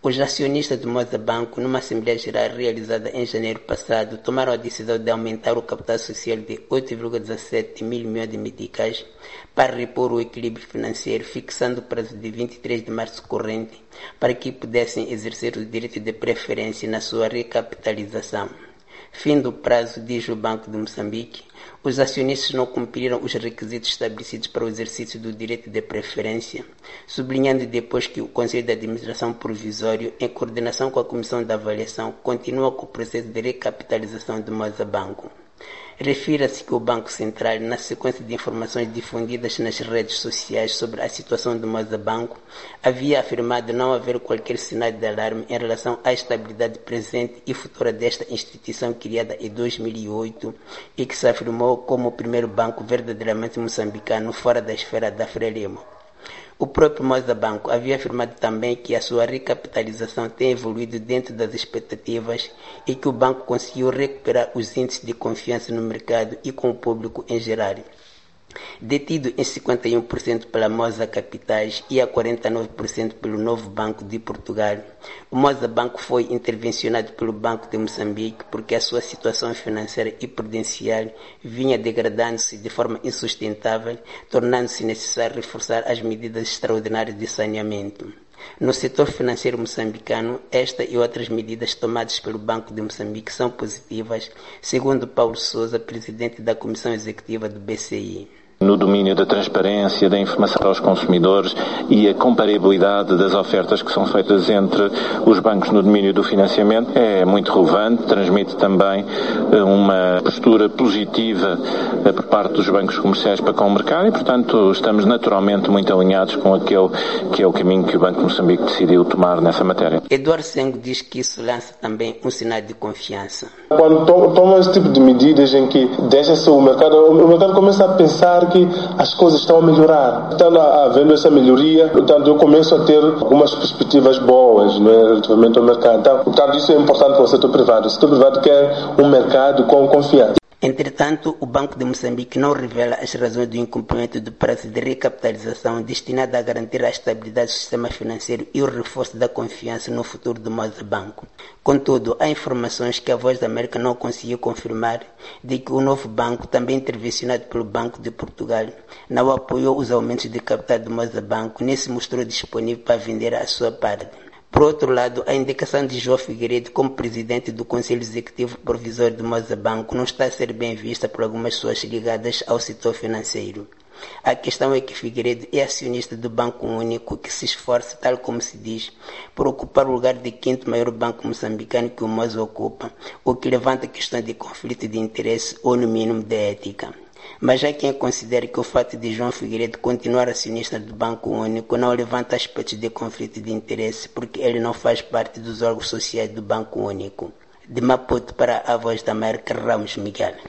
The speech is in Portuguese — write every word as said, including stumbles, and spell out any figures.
Os acionistas do Moza Banco, numa Assembleia Geral realizada em janeiro passado, tomaram a decisão de aumentar o capital social de oito vírgula dezassete mil milhões de meticais para repor o equilíbrio financeiro, fixando o prazo de vinte e três de março corrente para que pudessem exercer o direito de preferência na sua recapitalização. Fim do prazo, diz o Banco de Moçambique, os acionistas não cumpriram os requisitos estabelecidos para o exercício do direito de preferência, sublinhando depois que o Conselho de Administração Provisório, em coordenação com a Comissão de Avaliação, continua com o processo de recapitalização do Moza Banco. Refira-se que o Banco Central, na sequência de informações difundidas nas redes sociais sobre a situação do Moza Banco, havia afirmado não haver qualquer sinal de alarme em relação à estabilidade presente e futura desta instituição criada em dois mil e oito e que se afirmou como o primeiro banco verdadeiramente moçambicano fora da esfera da Frelimo. O próprio Moza Banco havia afirmado também que a sua recapitalização tem evoluído dentro das expectativas e que o banco conseguiu recuperar os índices de confiança no mercado e com o público em geral. Detido em cinquenta e um por cento pela Moza Capitais e a quarenta e nove por cento pelo Novo Banco de Portugal, o Moza Banco foi intervencionado pelo Banco de Moçambique porque a sua situação financeira e prudencial vinha degradando-se de forma insustentável, tornando-se necessário reforçar as medidas extraordinárias de saneamento. No setor financeiro moçambicano, esta e outras medidas tomadas pelo Banco de Moçambique são positivas, segundo Paulo Sousa, presidente da Comissão Executiva do B C I. No domínio da transparência, da informação aos consumidores e a comparabilidade das ofertas que são feitas entre os bancos no domínio do financiamento é muito relevante, transmite também uma postura positiva por parte dos bancos comerciais para com o mercado e, portanto, estamos naturalmente muito alinhados com aquele que é o caminho que o Banco de Moçambique decidiu tomar nessa matéria. Eduardo Sengo diz que isso lança também um sinal de confiança. Quando tomam esse tipo de medidas em que deixa-se o mercado, o mercado começa a pensar que as coisas estão a melhorar. Estando havendo essa melhoria, portanto, eu começo a ter algumas perspectivas boas, não é, relativamente ao mercado. Então, portanto, isso é importante para o setor privado. O setor privado quer um mercado com confiança. Entretanto, o Banco de Moçambique não revela as razões do incumprimento do prazo de recapitalização destinado a garantir a estabilidade do sistema financeiro e o reforço da confiança no futuro do Moza Banco. Contudo, há informações que a Voz da América não conseguiu confirmar de que o novo banco, também intervencionado pelo Banco de Portugal, não apoiou os aumentos de capital do Moza Banco, nem se mostrou disponível para vender a sua parte. Por outro lado, a indicação de João Figueiredo como presidente do Conselho Executivo Provisório do Moza Banco não está a ser bem vista por algumas pessoas ligadas ao setor financeiro. A questão é que Figueiredo é acionista do Banco Único que se esforça, tal como se diz, por ocupar o lugar de quinto maior banco moçambicano que o Moza ocupa, o que levanta questão de conflito de interesse ou, no mínimo, de ética. Mas há quem considere que o fato de João Figueiredo continuar acionista do Banco Único não levanta aspectos de conflito de interesse porque ele não faz parte dos órgãos sociais do Banco Único. De Maputo para a Voz da América, Ramos Miguel.